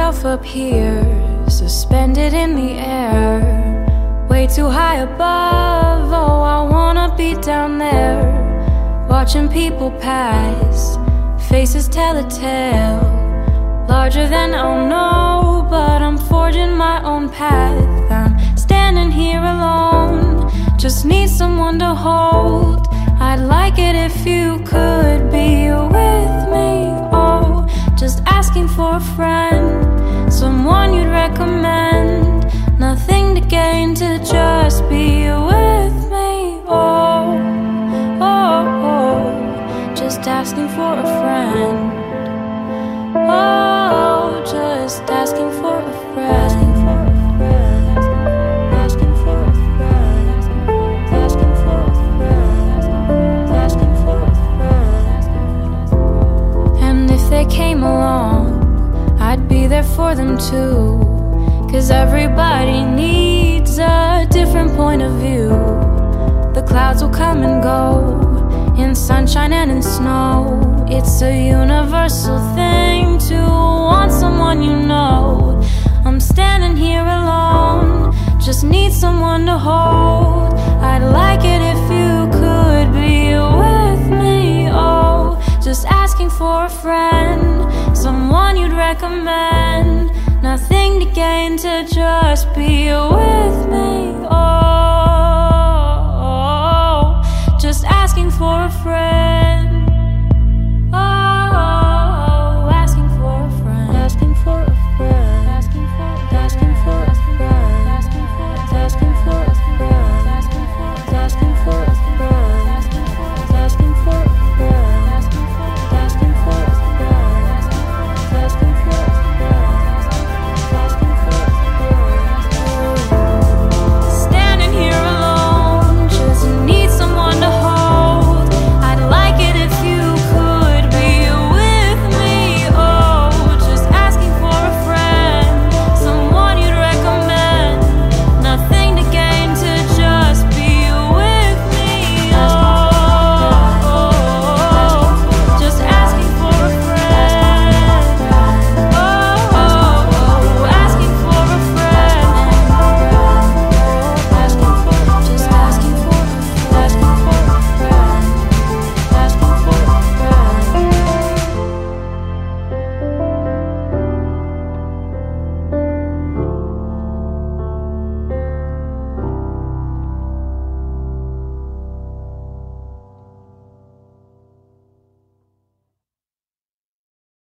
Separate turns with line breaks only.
myself up here, suspended in the air, way too high above. Oh, I wanna be down there, watching people pass, faces tell a tale, larger than I'll know, but I'm forging my own path. I'm standing here alone, just need someone to hold. I'd like it if you could be with me. Oh, just asking for a friend, someone you'd recommend. Nothing to gain to just be with me. Oh, oh, oh, just asking for a friend. Oh, just asking for a friend. Asking for a friend. Asking for a friend. Asking for a friend. And if they came along, I'd be there for them too. 'Cause everybody needs a different point of view. The clouds will come and go, in sunshine and in snow. It's a universal thing to want someone you know. I'm standing here alone, just need someone to hold. I'd like it if you could be with me. Oh, just asking for a friend, someone you'd recommend. Nothing to gain to just be with me. Oh,